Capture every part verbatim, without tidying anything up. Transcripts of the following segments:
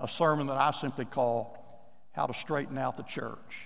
sermon that I simply call How to Straighten Out the Church.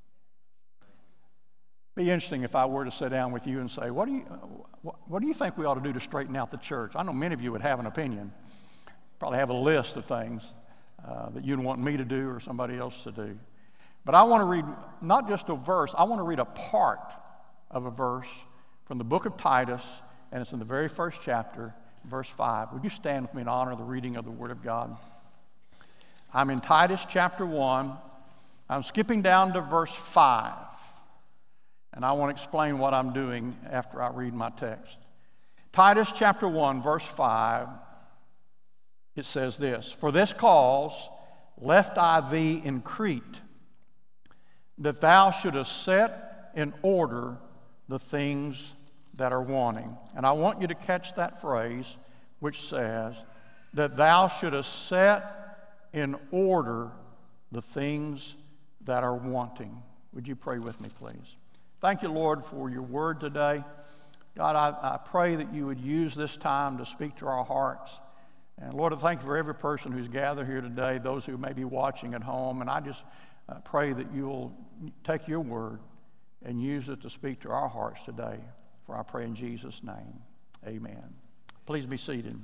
It'd be interesting if I were to sit down with you and say, what do you, what, what do you think we ought to do to straighten out the church? I know many of you would have an opinion, probably have a list of things uh, that you'd want me to do or somebody else to do. But I want to read not just a verse, I want to read a part of a verse from the book of Titus, and it's in the very first chapter, verse five. Would you stand with me in honor of the reading of the Word of God? I'm in Titus chapter one. I'm skipping down to verse five. And I want to explain what I'm doing after I read my text. Titus chapter one, verse five, it says this, "For this cause left I thee in Crete, that thou shouldest set in order the things that are wanting." And I want you to catch that phrase, which says, that thou shouldest set in order the things that are wanting. Would you pray with me, please? Thank you, Lord, for your word today. God, I, I pray that you would use this time to speak to our hearts. And Lord, I thank you for every person who's gathered here today, those who may be watching at home. And I just uh, pray that you'll take your word and use it to speak to our hearts today. For I pray in Jesus' name, amen. Please be seated.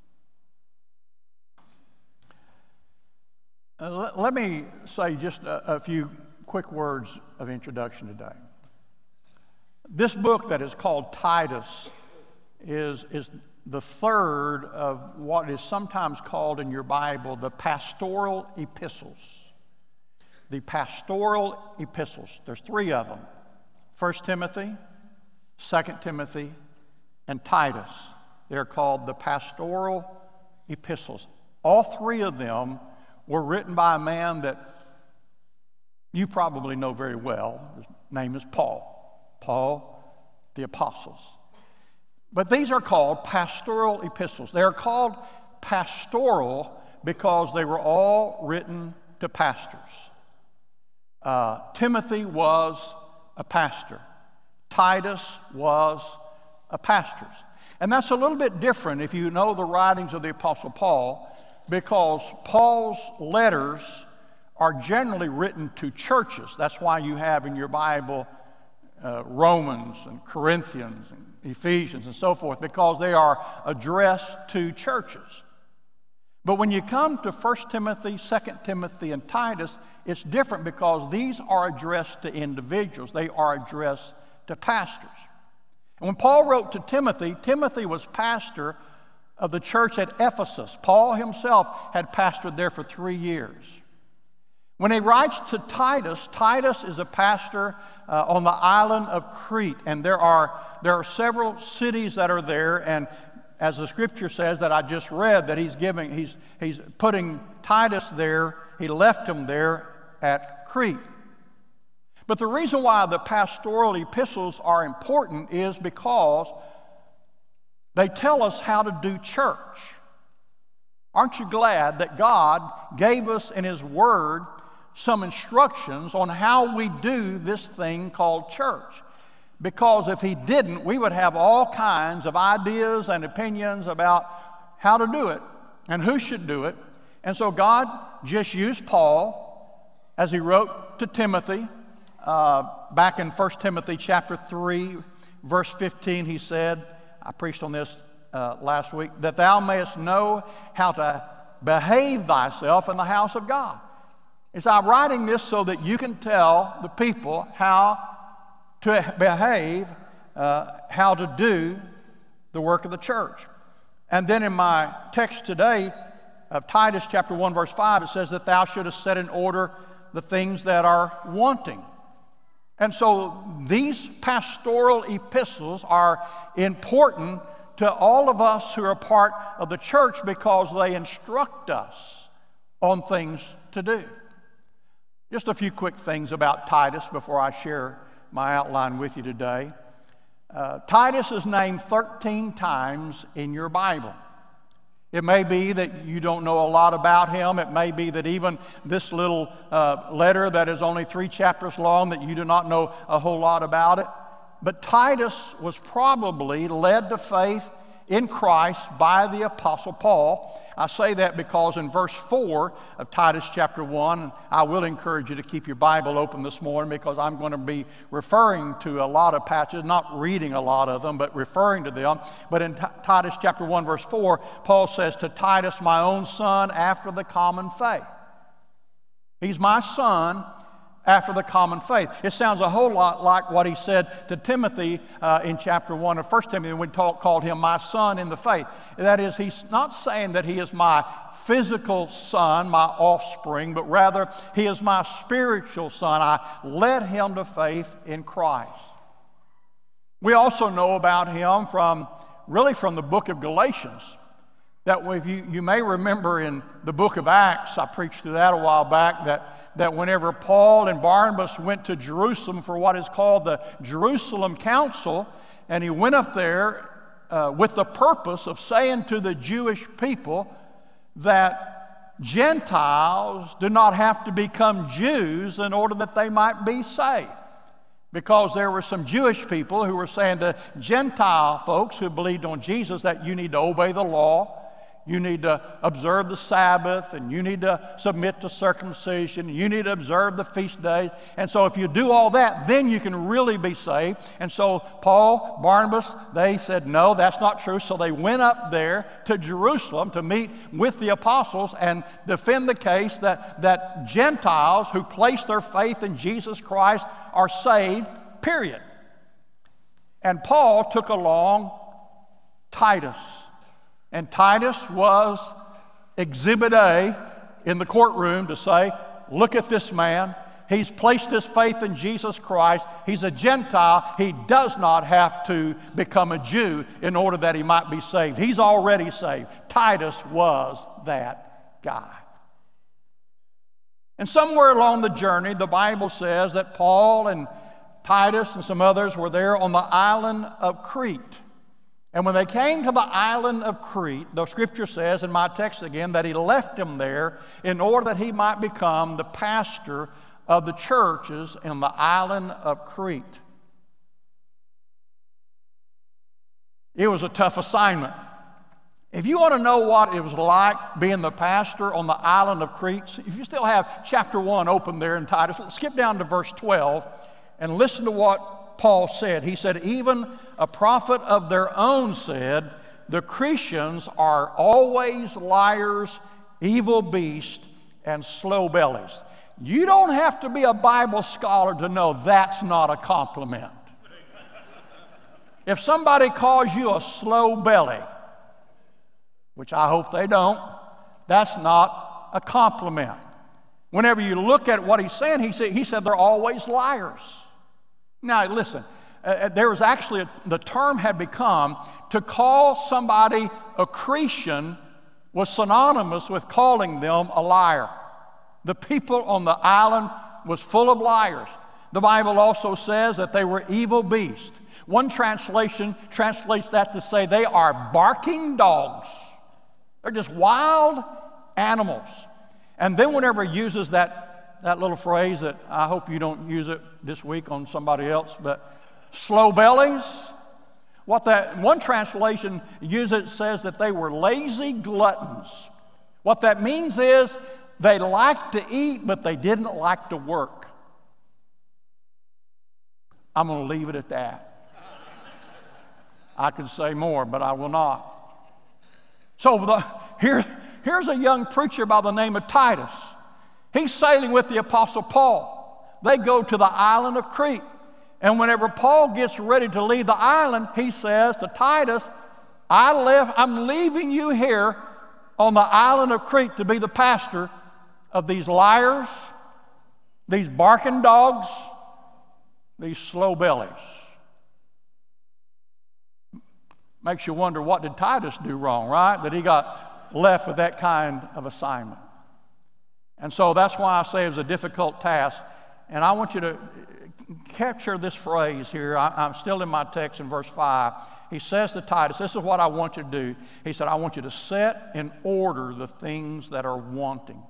Uh, let, let me say just a, a few quick words of introduction today. This book that is called Titus is, is the third of what is sometimes called in your Bible the pastoral epistles. The pastoral epistles. There's three of them. First Timothy, Second Timothy, and Titus. They're called the pastoral epistles. All three of them were written by a man that you probably know very well. His name is Paul. Paul, the apostles. But these are called pastoral epistles. They are called pastoral because they were all written to pastors. Uh, Timothy was a pastor. Titus was a pastor. And that's a little bit different if you know the writings of the Apostle Paul, because Paul's letters are generally written to churches. That's why you have in your Bible uh, Romans and Corinthians and Ephesians and so forth, because they are addressed to churches. But when you come to First Timothy, Second Timothy, and Titus, it's different because these are addressed to individuals. They are addressed to pastors. And when Paul wrote to Timothy, Timothy was pastor of the church at Ephesus. Paul himself had pastored there for three years. When he writes to Titus, Titus is a pastor uh, on the island of Crete, and there are, there are several cities that are there, and as the scripture says that I just read, that he's giving, he's, he's putting Titus there, he left him there at Crete. But the reason why the pastoral epistles are important is because they tell us how to do church. Aren't you glad that God gave us in His Word some instructions on how we do this thing called church? Because if He didn't, we would have all kinds of ideas and opinions about how to do it and who should do it. And so God just used Paul as he wrote to Timothy. Uh, back in First Timothy chapter three, verse fifteen, he said, I preached on this uh, last week, that thou mayest know how to behave thyself in the house of God. It's I'm writing this so that you can tell the people how to behave, uh, how to do the work of the church. And then in my text today of Titus chapter one, verse five, it says that thou shouldest set in order the things that are wanting. And so these pastoral epistles are important to all of us who are part of the church because they instruct us on things to do. Just a few quick things about Titus before I share my outline with you today. Uh, Titus is named thirteen times in your Bible. It may be that you don't know a lot about him. It may be that even this little uh, letter that is only three chapters long, that you do not know a whole lot about it. But Titus was probably led to faith in Christ by the Apostle Paul. I say that because in verse four of Titus chapter one, I will encourage you to keep your Bible open this morning because I'm going to be referring to a lot of passages, not reading a lot of them, but referring to them. But in T- Titus chapter one, verse four, Paul says, to Titus, my own son, after the common faith. He's my son after the common faith. It sounds a whole lot like what he said to Timothy uh, in chapter one of First Timothy when we talk, called him my son in the faith. That is, he's not saying that he is my physical son, my offspring, but rather he is my spiritual son. I led him to faith in Christ. We also know about him from, really from the book of Galatians. That if you, you may remember in the book of Acts, I preached through that a while back, that that whenever Paul and Barnabas went to Jerusalem for what is called the Jerusalem Council, and he went up there uh, with the purpose of saying to the Jewish people that Gentiles do not have to become Jews in order that they might be saved. Because there were some Jewish people who were saying to Gentile folks who believed on Jesus that you need to obey the law, you need to observe the Sabbath, and you need to submit to circumcision, you need to observe the feast days. And so if you do all that, then you can really be saved. And so Paul, Barnabas, they said, no, that's not true. So they went up there to Jerusalem to meet with the apostles and defend the case that, that Gentiles who place their faith in Jesus Christ are saved, period. And Paul took along Titus. And Titus was exhibit A in the courtroom to say, look at this man. He's placed his faith in Jesus Christ. He's a Gentile. He does not have to become a Jew in order that he might be saved. He's already saved. Titus was that guy. And somewhere along the journey, the Bible says that Paul and Titus and some others were there on the island of Crete. And when they came to the island of Crete, the scripture says in my text again that he left him there in order that he might become the pastor of the churches in the island of Crete. It was a tough assignment. If you want to know what it was like being the pastor on the island of Crete, if you still have chapter one open there in Titus, let's skip down to verse twelve and listen to what Paul said. He said, even a prophet of their own said, the Cretians are always liars, evil beasts, and slow bellies. You don't have to be a Bible scholar to know that's not a compliment. If somebody calls you a slow belly, which I hope they don't, that's not a compliment. Whenever you look at what he's saying, he said, he said they're always liars. Now, listen, uh, there was actually, a, the term had become, to call somebody a Cretan was synonymous with calling them a liar. The people on the island was full of liars. The Bible also says that they were evil beasts. One translation translates that to say they are barking dogs. They're just wild animals. And then whenever he uses that That little phrase that I hope you don't use it this week on somebody else, but slow bellies. What that one translation uses it says that they were lazy gluttons. What that means is they liked to eat, but they didn't like to work. I'm going to leave it at that. I could say more, but I will not. So the, here, here's a young preacher by the name of Titus. He's sailing with the Apostle Paul. They go to the island of Crete. And whenever Paul gets ready to leave the island, he says to Titus, I left, I'm leaving you here on the island of Crete to be the pastor of these liars, these barking dogs, these slow bellies. Makes you wonder, what did Titus do wrong, right? That he got left with that kind of assignment. And so that's why I say it was a difficult task. And I want you to capture this phrase here. I, I'm still in my text in verse five. He says to Titus, this is what I want you to do. He said, I want you to set in order the things that are wanting.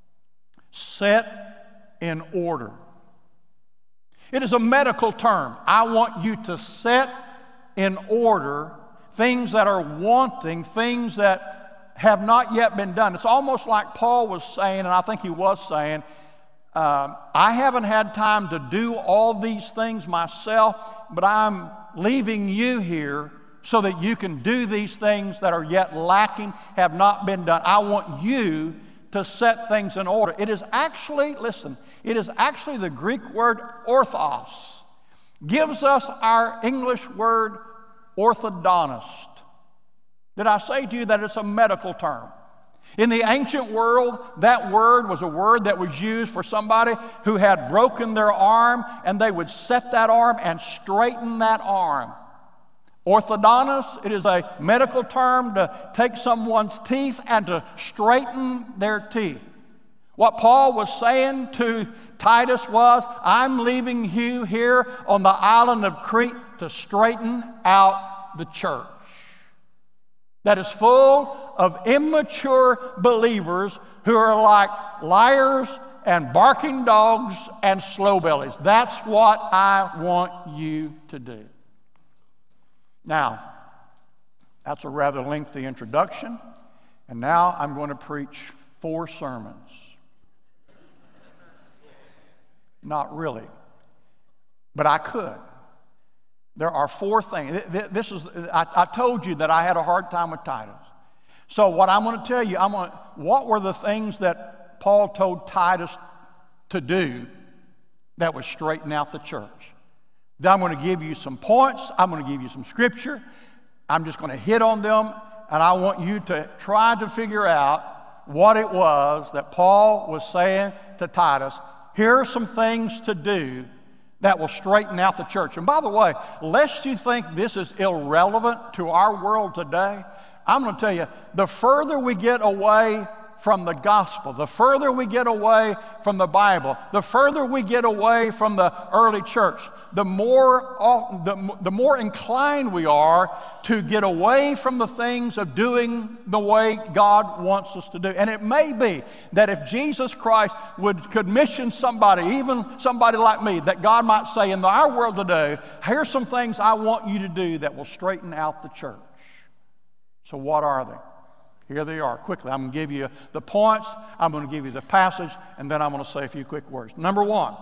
Set in order. It is a medical term. I want you to set in order things that are wanting, things that have not yet been done. It's almost like Paul was saying, and I think he was saying, um, I haven't had time to do all these things myself, but I'm leaving you here so that you can do these things that are yet lacking, have not been done. I want you to set things in order. It is actually, listen, it is actually the Greek word orthos, gives us our English word orthodontist. Did I say to you that it's a medical term? In the ancient world, that word was a word that was used for somebody who had broken their arm, and they would set that arm and straighten that arm. Orthodontist, it is a medical term to take someone's teeth and to straighten their teeth. What Paul was saying to Titus was, I'm leaving you here on the island of Crete to straighten out the church that is full of immature believers who are like liars and barking dogs and slow bellies. That's what I want you to do. Now, that's a rather lengthy introduction, and now I'm going to preach four sermons. Not really, but I could. There are four things. This is, I, I told you that I had a hard time with Titus. So what I'm going to tell you, I'm going to, what were the things that Paul told Titus to do that would straighten out the church? Then I'm going to give you some points. I'm going to give you some scripture. I'm just going to hit on them, and I want you to try to figure out what it was that Paul was saying to Titus. Here are some things to do that will straighten out the church. And by the way, lest you think this is irrelevant to our world today, I'm going to tell you, the further we get away from the gospel, the further we get away from the Bible, the further we get away from the early church, the more, the, the more inclined we are to get away from the things of doing the way God wants us to do. And it may be that if Jesus Christ would commission somebody, even somebody like me, that God might say in our world today, here's some things I want you to do that will straighten out the church. So what are they? Here they are. Quickly, I'm going to give you the points, I'm going to give you the passage, and then I'm going to say a few quick words. Number one,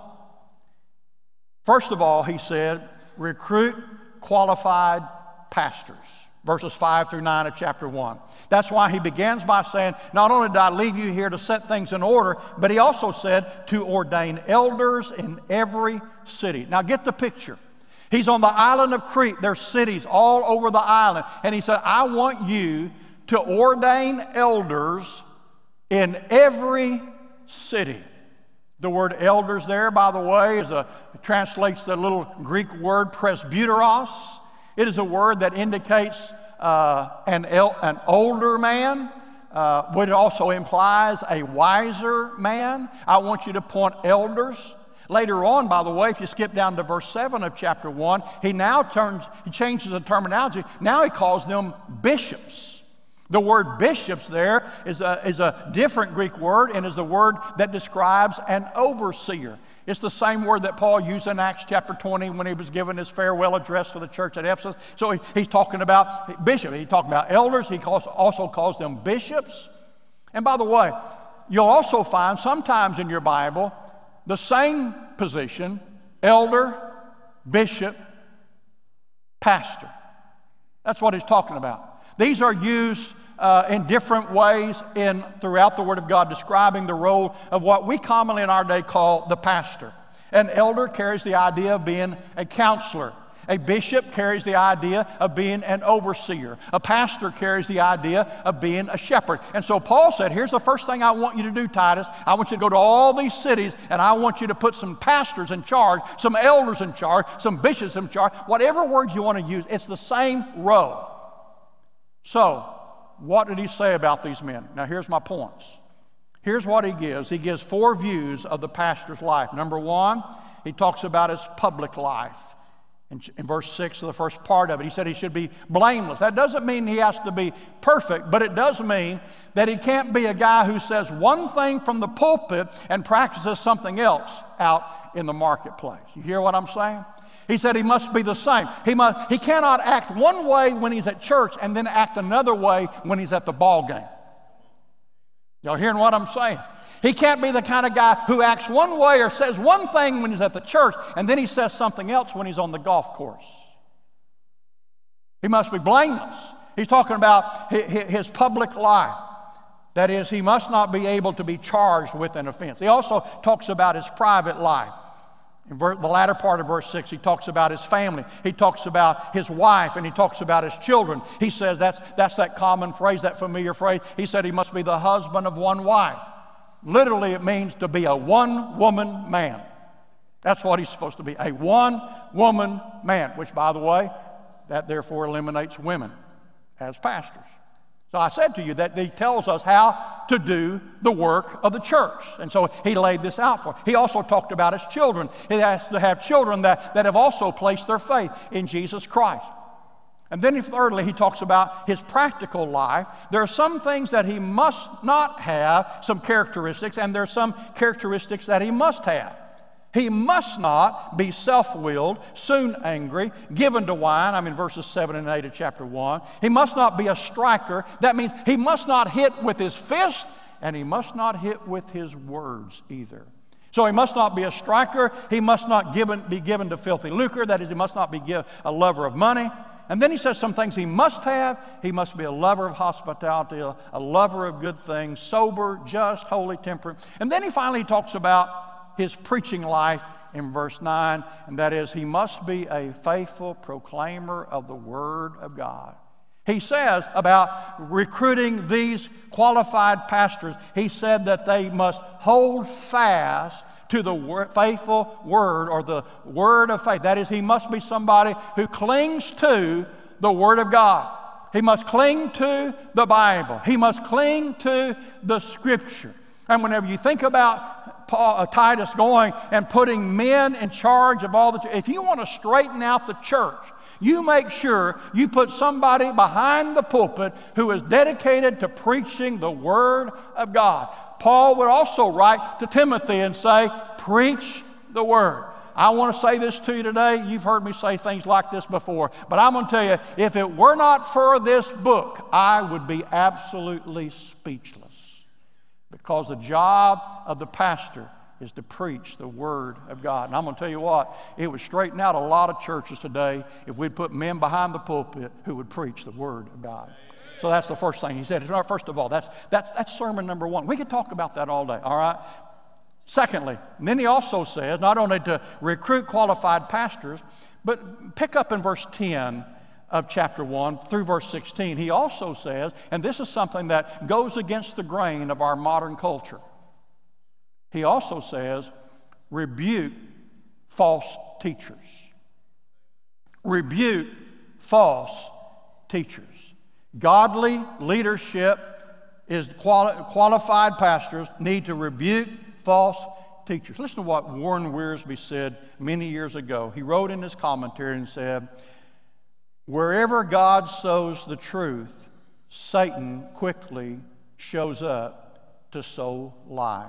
first of all, he said, recruit qualified pastors. Verses five through nine of chapter one. That's why he begins by saying, not only did I leave you here to set things in order, but he also said to ordain elders in every city. Now get the picture. He's on the island of Crete. There's cities all over the island. And he said, I want you to ordain elders in every city. The word elders there, by the way, is a, it translates the little Greek word presbyteros. It is a word that indicates uh, an, el- an older man, uh, but it also implies a wiser man. I want you to appoint elders. Later on, by the way, if you skip down to verse seven of chapter one, he now turns, he changes the terminology. Now he calls them bishops. The word bishops there is a, is a different Greek word and is the word that describes an overseer. It's the same word that Paul used in Acts chapter twenty when he was giving his farewell address to the church at Ephesus. So he, he's talking about bishop. He's talking about elders. He calls, also calls them bishops. And by the way, you'll also find sometimes in your Bible the same position, elder, bishop, pastor. That's what he's talking about. These are used uh, in different ways in throughout the Word of God, describing the role of what we commonly in our day call the pastor. An elder carries the idea of being a counselor. A bishop carries the idea of being an overseer. A pastor carries the idea of being a shepherd. And so Paul said, here's the first thing I want you to do, Titus. I want you to go to all these cities, and I want you to put some pastors in charge, some elders in charge, some bishops in charge, whatever words you want to use. It's the same role. So, what did he say about these men? Now, here's my points. Here's what he gives. He gives four views of the pastor's life. Number one, he talks about his public life. In, in verse six of the first part of it, he said he should be blameless. That doesn't mean he has to be perfect, but it does mean that he can't be a guy who says one thing from the pulpit and practices something else out in the marketplace. You hear what I'm saying? He said he must be the same. He must, he cannot act one way when he's at church and then act another way when he's at the ball game. Y'all hearing what I'm saying? He can't be the kind of guy who acts one way or says one thing when he's at the church, and then he says something else when he's on the golf course. He must be blameless. He's talking about his public life. That is, he must not be able to be charged with an offense. He also talks about his private life. In the latter part of verse six, he talks about his family. He talks about his wife, and he talks about his children. He says that's, that's that common phrase, that familiar phrase. He said he must be the husband of one wife. Literally, it means to be a one-woman man. That's what he's supposed to be, a one-woman man, which, by the way, that therefore eliminates women as pastors. So I said to you that he tells us how to do the work of the church. And so he laid this out for us. He also talked about his children. He has to have children that, that have also placed their faith in Jesus Christ. And then thirdly, he talks about his practical life. There are some things that he must not have, some characteristics, and there are some characteristics that he must have. He must not be self-willed, soon angry, given to wine. I'm in verses seven and eight of chapter one. He must not be a striker. That means he must not hit with his fist, and he must not hit with his words either. So he must not be a striker. He must not given, be given to filthy lucre. That is, he must not be give, a lover of money. And then he says some things he must have. He must be a lover of hospitality, a, a lover of good things, sober, just, holy, temperate. And then he finally talks about his preaching life in verse nine, and that is, he must be a faithful proclaimer of the Word of God. He says about recruiting these qualified pastors, he said that they must hold fast to the word, faithful word, or the word of faith. That is, he must be somebody who clings to the Word of God. He must cling to the Bible. He must cling to the Scripture. And whenever you think about Paul, uh, Titus going and putting men in charge of all the, if you want to straighten out the church, you make sure you put somebody behind the pulpit who is dedicated to preaching the Word of God. Paul would also write to Timothy and say, preach the Word. I want to say this to you today. You've heard me say things like this before, but I'm going to tell you, if it were not for this book, I would be absolutely speechless. Because the job of the pastor is to preach the Word of God. And I'm going to tell you what, it would straighten out a lot of churches today if we'd put men behind the pulpit who would preach the Word of God. So that's the first thing he said. First of all, that's, that's, that's sermon number one. We could talk about that all day, all right? Secondly, and then he also says, not only to recruit qualified pastors, but pick up in verse ten of chapter one through verse sixteen, he also says, and this is something that goes against the grain of our modern culture. He also says, rebuke false teachers. Rebuke false teachers. Godly leadership is quali- qualified pastors need to rebuke false teachers. Listen to what Warren Wiersbe said many years ago. He wrote in his commentary and said, wherever God sows the truth, Satan quickly shows up to sow lies.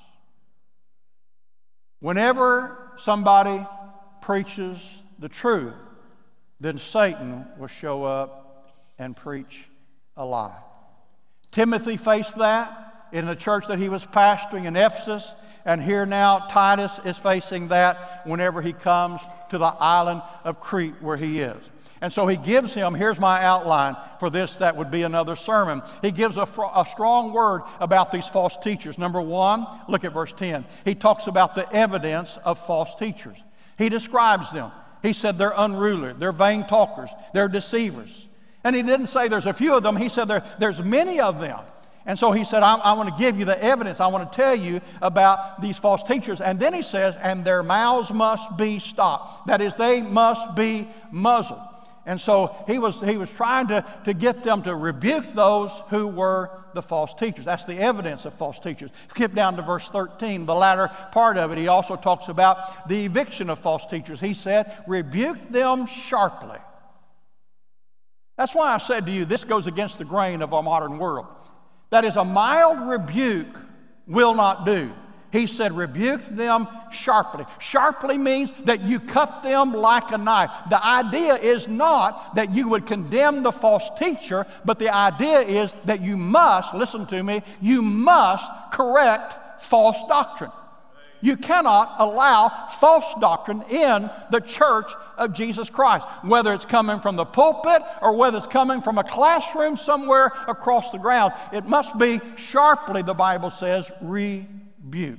Whenever somebody preaches the truth, then Satan will show up and preach a lie. Timothy faced that in the church that he was pastoring in Ephesus, and here now Titus is facing that whenever he comes to the island of Crete where he is. And so he gives him, here's my outline for this, that would be another sermon. He gives a, a strong word about these false teachers. Number one, look at verse ten. He talks about the evidence of false teachers. He describes them. He said they're unruly, they're vain talkers, they're deceivers. And he didn't say there's a few of them, he said there, there's many of them. And so he said, I, I want to give you the evidence. I want to tell you about these false teachers. And then he says, and their mouths must be stopped. That is, they must be muzzled. And so he was, he was trying to, to get them to rebuke those who were the false teachers. That's the evidence of false teachers. Skip down to verse thirteen, the latter part of it. He also talks about the eviction of false teachers. He said, rebuke them sharply. That's why I said to you, this goes against the grain of our modern world. That is, a mild rebuke will not do. He said, rebuke them sharply. Sharply means that you cut them like a knife. The idea is not that you would condemn the false teacher, but the idea is that you must, listen to me, you must correct false doctrine. You cannot allow false doctrine in the church of Jesus Christ, whether it's coming from the pulpit or whether it's coming from a classroom somewhere across the ground. It must be sharply, the Bible says, rebuked.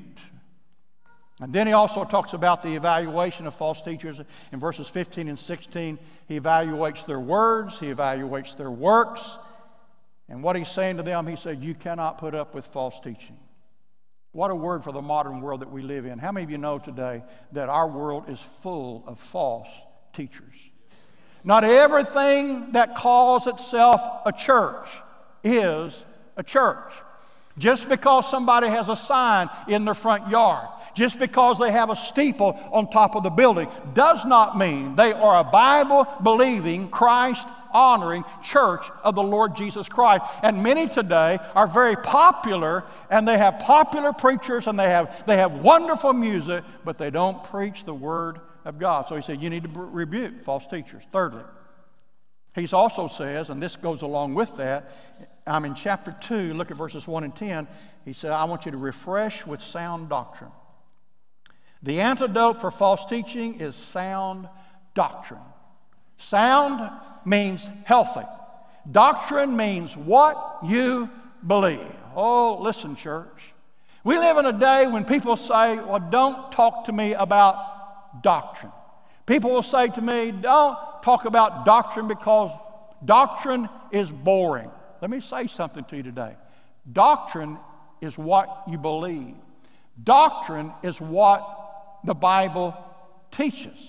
And then he also talks about the evaluation of false teachers in verses fifteen and sixteen. He evaluates their words, he evaluates their works. And what he's saying to them, he said, you cannot put up with false teaching. What a word for the modern world that we live in. How many of you know today that our world is full of false teachers? Not everything that calls itself a church is a church. Just because somebody has a sign in their front yard, just because they have a steeple on top of the building, does not mean they are a Bible-believing, Christ-honoring church of the Lord Jesus Christ. And many today are very popular, and they have popular preachers, and they have, they have wonderful music, but they don't preach the Word of God. So he said, you need to rebuke false teachers. Thirdly, he also says, and this goes along with that, I'm in chapter two, look at verses one and ten. He said, I want you to refresh with sound doctrine. The antidote for false teaching is sound doctrine. Sound means healthy. Doctrine means what you believe. Oh, listen, church. We live in a day when people say, well, don't talk to me about doctrine. People will say to me, don't talk about doctrine because doctrine is boring. Let me say something to you today. Doctrine is what you believe. Doctrine is what the Bible teaches.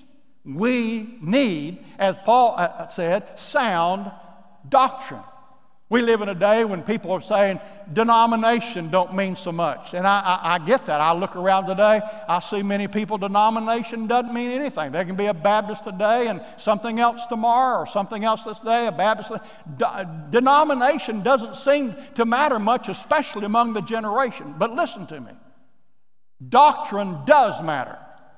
We need, as Paul said, sound doctrine. We live in a day when people are saying denomination don't mean so much. And I, I, I get that. I look around today, I see many people, denomination doesn't mean anything. They can be a Baptist today and something else tomorrow, or something else this day, a Baptist. De- denomination doesn't seem to matter much, especially among the generation. But listen to me. Doctrine does matter.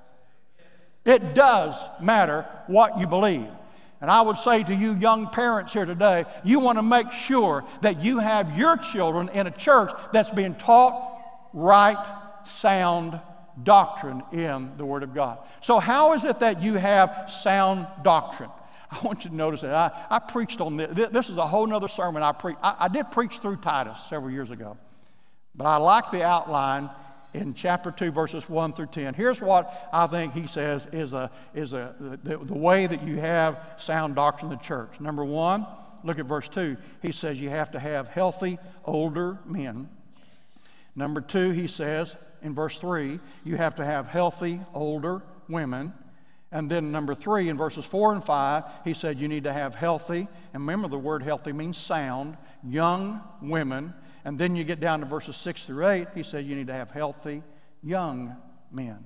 It does matter what you believe. And I would say to you young parents here today, you want to make sure that you have your children in a church that's being taught right, sound doctrine in the Word of God. So how is it that you have sound doctrine? I want you to notice that. I, I preached on this. This is a whole other sermon I preached. I, I did preach through Titus several years ago. But I like the outline in chapter two, verses one through ten. Here's what I think he says is, a, is a, the, the way that you have sound doctrine in the church. Number one, look at verse two. He says you have to have healthy older men. Number two, he says in verse three, you have to have healthy older women. And then number three, in verses four and five, he said you need to have healthy, and remember the word healthy means sound, young women. And then you get down to verses six through eight, he said you need to have healthy young men.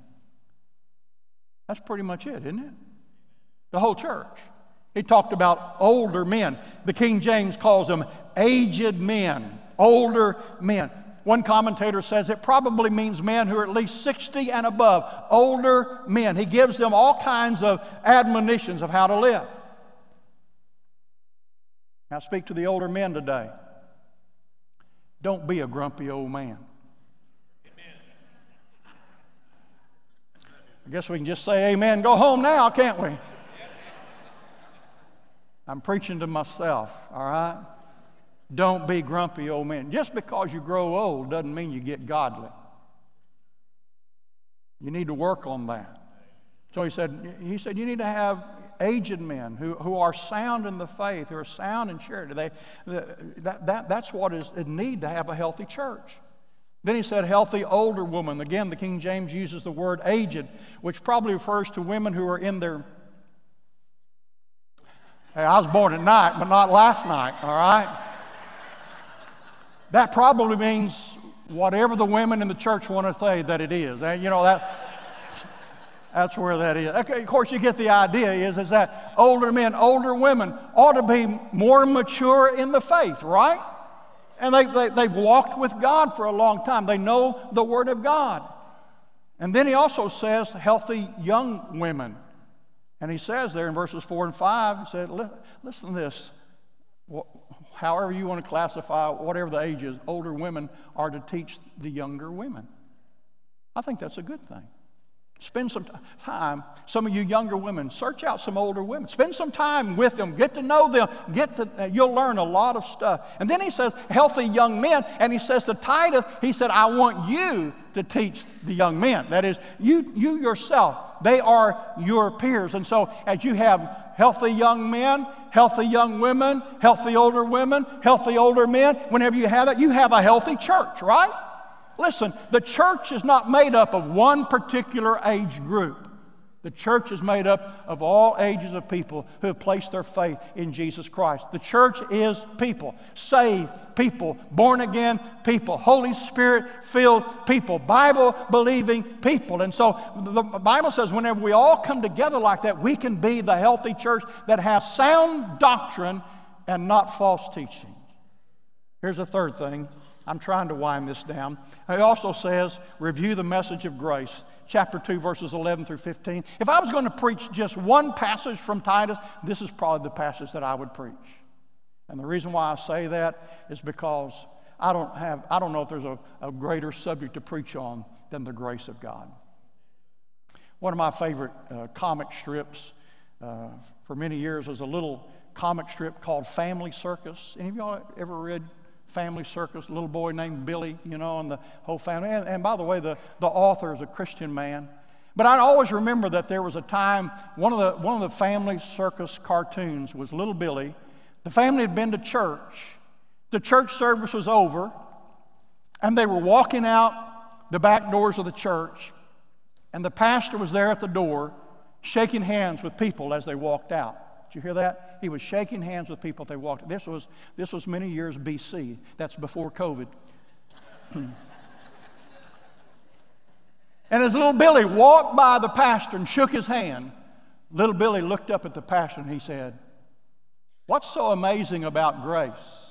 That's pretty much it, isn't it? The whole church. He talked about older men. The King James calls them aged men, older men. One commentator says it probably means men who are at least sixty and above, older men. He gives them all kinds of admonitions of how to live. Now speak to the older men today. Don't be a grumpy old man. Amen. I guess we can just say amen, go home now, can't we? I'm preaching to myself, all right? Don't be grumpy old men. Just because you grow old doesn't mean you get godly. You need to work on that. So he said, he said you need to have aged men who, who are sound in the faith, who are sound in charity. They, that, that, that's what is it need to have a healthy church. Then he said healthy older woman. Again, the King James uses the word aged, which probably refers to women who are in their... Hey, I was born at night, but not last night, all right? That probably means whatever the women in the church want to say that it is. You know, that... That's where that is. Okay, of course, you get the idea is, is that older men, older women ought to be more mature in the faith, right? And they, they, they've walked with God for a long time. They know the Word of God. And then he also says healthy young women. And he says there in verses four and five, he said, listen to this. However you want to classify, whatever the age is, older women are to teach the younger women. I think that's a good thing. Spend some time, some of you younger women, search out some older women. Spend some time with them. Get to know them. Get to, uh, you'll learn a lot of stuff. And then he says, healthy young men. And he says to Titus, he said, I want you to teach the young men. That is, you, you yourself. They are your peers. And so as you have healthy young men, healthy young women, healthy older women, healthy older men, whenever you have that, you have a healthy church, right? Listen, the church is not made up of one particular age group. The church is made up of all ages of people who have placed their faith in Jesus Christ. The church is people, saved people, born again people, Holy Spirit filled people, Bible believing people. And so the Bible says whenever we all come together like that, we can be the healthy church that has sound doctrine and not false teaching. Here's the third thing. I'm trying to wind this down. It also says, review the message of grace. Chapter two, verses eleven through fifteen. If I was going to preach just one passage from Titus, this is probably the passage that I would preach. And the reason why I say that is because I don't have, I don't know if there's a, a greater subject to preach on than the grace of God. One of my favorite uh, comic strips uh, for many years was a little comic strip called Family Circus. Any of y'all ever read Family Circus? A little boy named Billy, you know, and the whole family. And, and by the way, the, the author is a Christian man. But I always remember that there was a time, one of the one of the Family Circus cartoons was little Billy. The family had been to church. The church service was over, and they were walking out the back doors of the church, and the pastor was there at the door shaking hands with people as they walked out. Did you hear that? He was shaking hands with people as they walked. This was, this was many years B C. That's before COVID. And as little Billy walked by the pastor and shook his hand, little Billy looked up at the pastor and he said, "What's so amazing about grace?"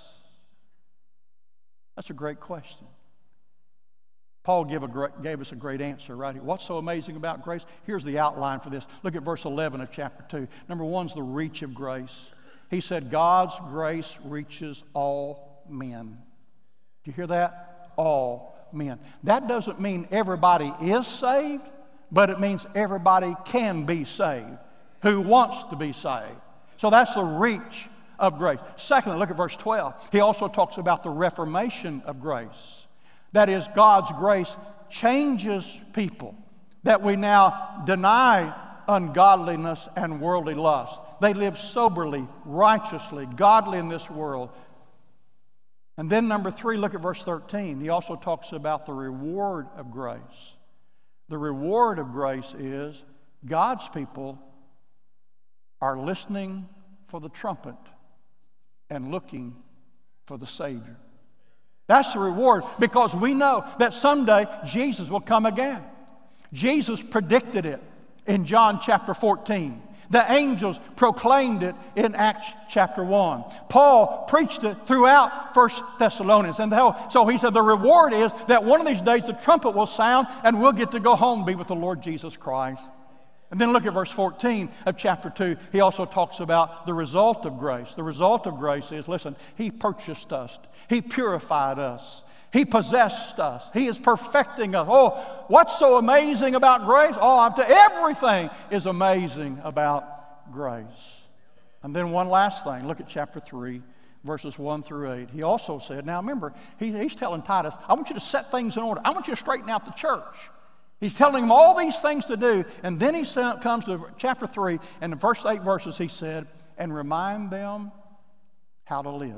That's a great question. Paul gave, a great, gave us a great answer right here. What's so amazing about grace? Here's the outline for this. Look at verse eleven of chapter two. Number one is the reach of grace. He said, God's grace reaches all men. Do you hear that? All men. That doesn't mean everybody is saved, but it means everybody can be saved who wants to be saved. So that's the reach of grace. Secondly, look at verse twelve. He also talks about the reformation of grace. That is, God's grace changes people, that we now deny ungodliness and worldly lust. They live soberly, righteously, godly in this world. And then number three, look at verse thirteen. He also talks about the reward of grace. The reward of grace is God's people are listening for the trumpet and looking for the Savior. That's the reward, because we know that someday Jesus will come again. Jesus predicted it in John chapter fourteen. The angels proclaimed it in Acts chapter one. Paul preached it throughout First Thessalonians. And so he said the reward is that one of these days the trumpet will sound and we'll get to go home and be with the Lord Jesus Christ. And then look at verse fourteen of chapter two. He also talks about the result of grace. The result of grace is, listen, He purchased us. He purified us. He possessed us. He is perfecting us. Oh, what's so amazing about grace? Oh, I'm t- everything is amazing about grace. And then one last thing. Look at chapter three, verses one through eight. He also said, now remember, he, he's telling Titus, I want you to set things in order. I want you to straighten out the church. He's telling him all these things to do. And then he comes to chapter three, and in the first eight verses he said, and remind them how to live.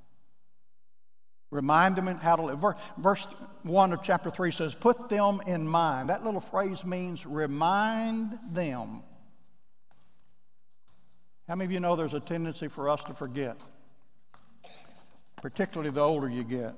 Remind them how to live. Verse one of chapter three says, put them in mind. That little phrase means remind them. How many of you know there's a tendency for us to forget? Particularly the older you get.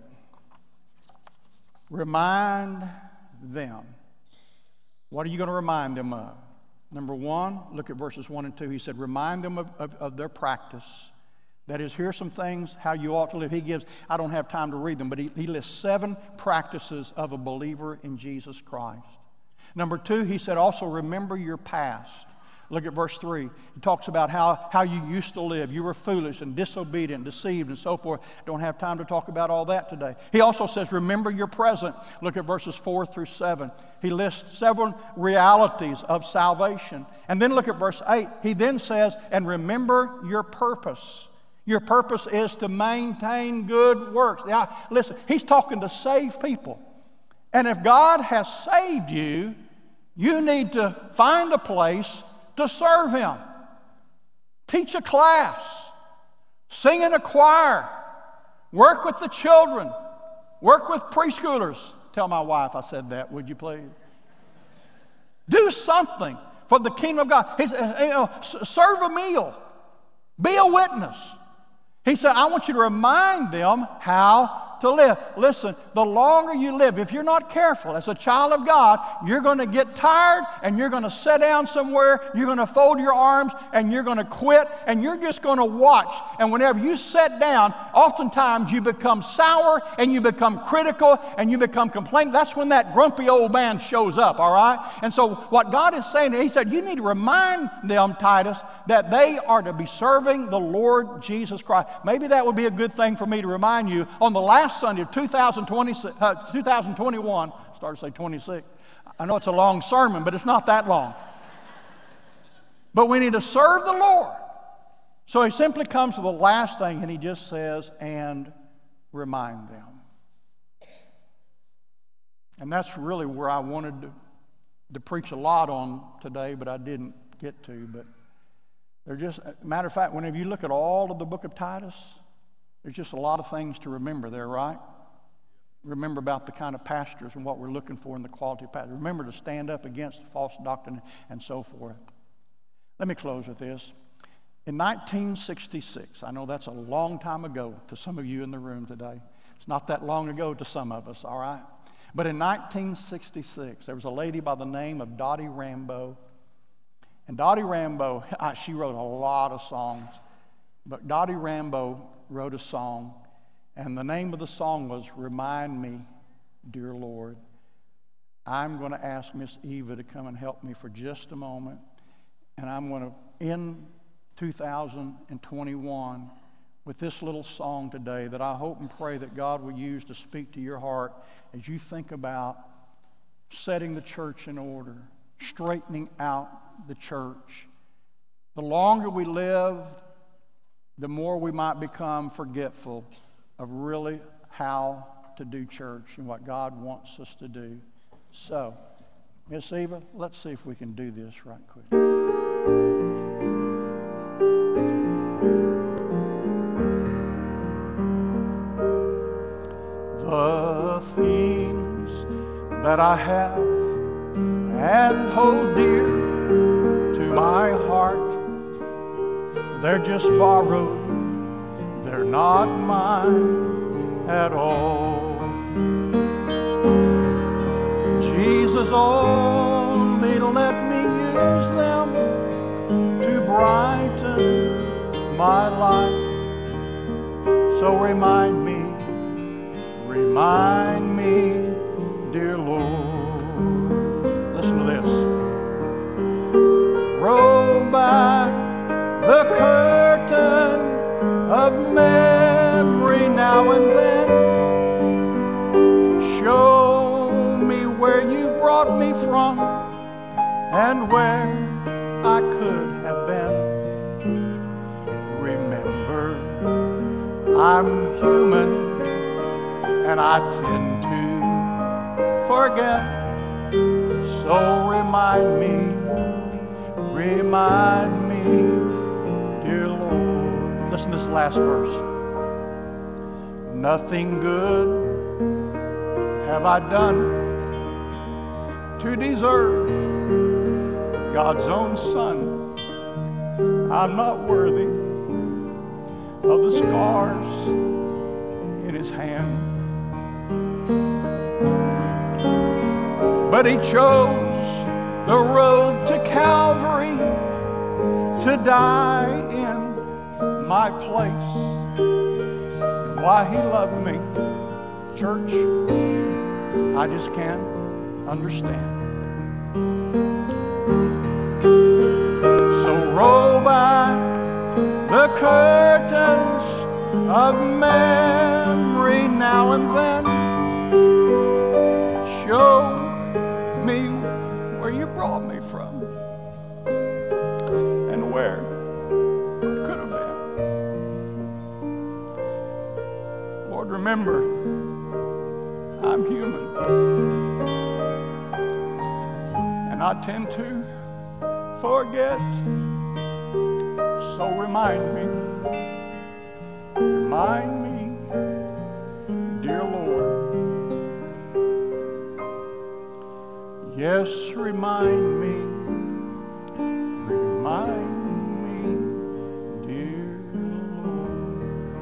Remind them. What are you going to remind them of? Number one, look at verses one and two. He said, remind them of, of, of their practice. That is, here's some things, how you ought to live. He gives, I don't have time to read them, but he, he lists seven practices of a believer in Jesus Christ. Number two, he said also remember your past. Look at verse three. He talks about how, how you used to live. You were foolish and disobedient, deceived, and so forth. Don't have time to talk about all that today. He also says, remember your present. Look at verses four through seven. He lists several realities of salvation. And then look at verse eight. He then says, and remember your purpose. Your purpose is to maintain good works. Now, listen, he's talking to save people. And if God has saved you, you need to find a place to serve Him. Teach a class. Sing in a choir. Work with the children. Work with preschoolers. Tell my wife I said that, would you please? Do something for the kingdom of God. He said, you know, serve a meal. Be a witness. He said, I want you to remind them how to live. Listen, the longer you live, if you're not careful as a child of God, you're going to get tired and you're going to sit down somewhere, you're going to fold your arms and you're going to quit and you're just going to watch. And whenever you sit down, oftentimes you become sour and you become critical and you become complaining. That's when that grumpy old man shows up, all right? And so what God is saying, He said, you need to remind them, Titus, that they are to be serving the Lord Jesus Christ. Maybe that would be a good thing for me to remind you on the last Sunday of two thousand twenty, uh, two thousand twenty-one, I started to say twenty-six. I know it's a long sermon, but it's not that long. But we need to serve the Lord. So he simply comes to the last thing and he just says, and remind them. And that's really where I wanted to, to preach a lot on today, but I didn't get to. But they're just, matter of fact, whenever you look at all of the book of Titus, there's just a lot of things to remember there, right? Remember about the kind of pastors and what we're looking for in the quality of pastors. Remember to stand up against false doctrine and so forth. Let me close with this. In nineteen sixty-six, I know that's a long time ago to some of you in the room today. It's not that long ago to some of us, all right? But in nineteen sixty-six, there was a lady by the name of Dottie Rambo. And Dottie Rambo, she wrote a lot of songs. But Dottie Rambo wrote a song, and the name of the song was Remind Me, Dear Lord. I'm going to ask Miss Eva to come and help me for just a moment, and I'm going to end two thousand twenty-one with this little song today that I hope and pray that God will use to speak to your heart as you think about setting the church in order, straightening out the church. The longer we live, the more we might become forgetful of really how to do church and what God wants us to do. So, Miss Eva, let's see if we can do this right quick. The things that I have and hold dear to my heart, they're just borrowed, they're not mine at all. Jesus only let me use them to brighten my life. So remind me, remind me, dear Lord. Listen to this. Roll back the curtain of memory now and then. Show me where you brought me from and where I could have been. Remember, I'm human and I tend to forget. So remind me, remind me, dear Lord. Listen to this last verse. Nothing good have I done to deserve God's own Son. I'm not worthy of the scars in His hand. But He chose the road to Calvary to die in my place. And why He loved me, church, I just can't understand. So roll back the curtains of memory now and then. Show me where you brought me from and where it could have been. Lord, remember, I'm human, and I tend to forget. So remind me, remind me, dear Lord. Yes, remind me, remind me, dear Lord.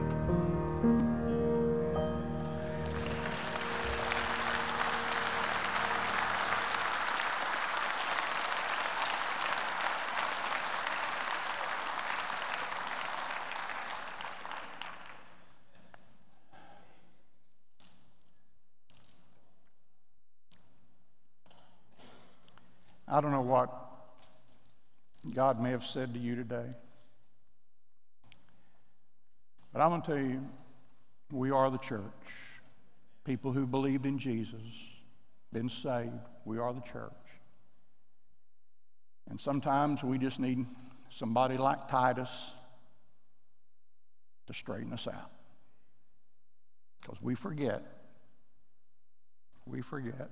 I don't know what God may have said to you today, but I'm going to tell you, we are the church. People who believed in Jesus, been saved, we are the church. And sometimes we just need somebody like Titus to straighten us out, because we forget. We forget.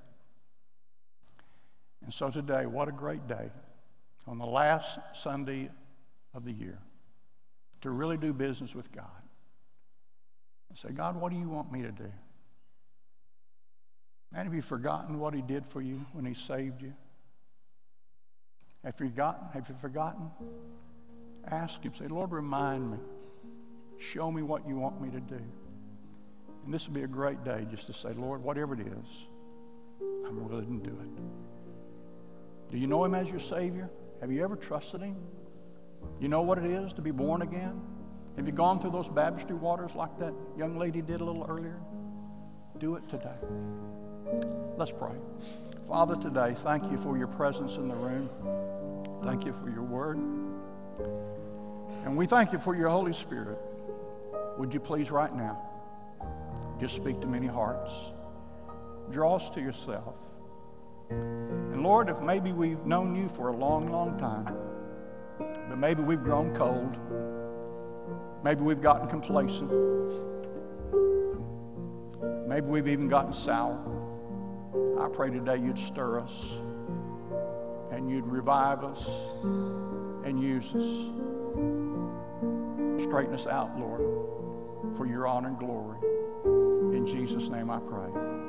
And so today, what a great day, on the last Sunday of the year, to really do business with God. And say, God, what do you want me to do? Man, have you forgotten what he did for you when he saved you? Have you forgotten? Have you forgotten? Ask him. Say, Lord, remind me. Show me what you want me to do. And this will be a great day just to say, Lord, whatever it is, I'm willing to do it. Do you know him as your Savior? Have you ever trusted him? You know what it is to be born again? Have you gone through those baptistry waters like that young lady did a little earlier? Do it today. Let's pray. Father, today, thank you for your presence in the room. Thank you for your word. And we thank you for your Holy Spirit. Would you please right now just speak to many hearts. Draw us to yourself. And Lord, if maybe we've known you for a long, long time, but maybe we've grown cold, maybe we've gotten complacent, maybe we've even gotten sour, I pray today you'd stir us and you'd revive us and use us. Straighten us out, Lord, for your honor and glory. In Jesus' name I pray.